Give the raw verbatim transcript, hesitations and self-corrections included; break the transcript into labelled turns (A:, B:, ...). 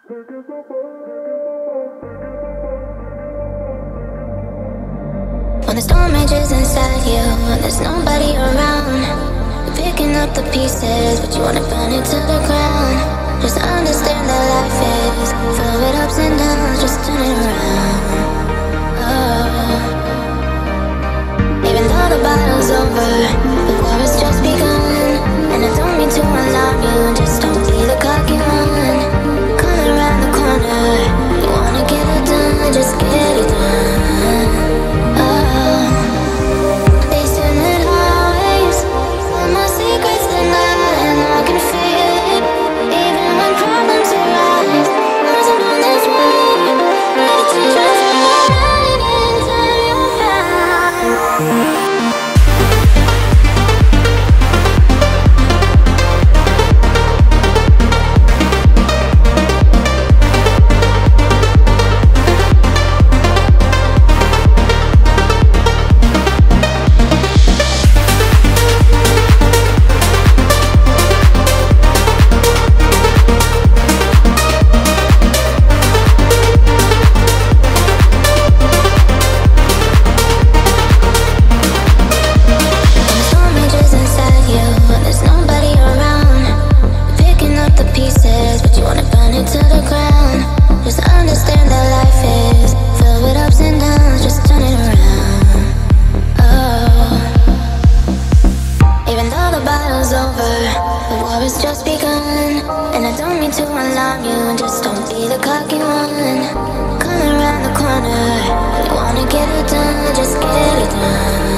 A: When the storm rages inside you, when there's nobody around, you're picking up the pieces, but you wanna burn it to the ground. Just understand that life is filled with ups and downs, just turn it around. Oh. Even though the battle's over, the war has just begun. And I don't mean to alarm you, just don't be the cocky one. Come around the corner, you wanna get it done, just get it done. Just begun, and I don't mean to alarm you, just don't be the cocky one. Come around the corner, you wanna get it done, just get it done.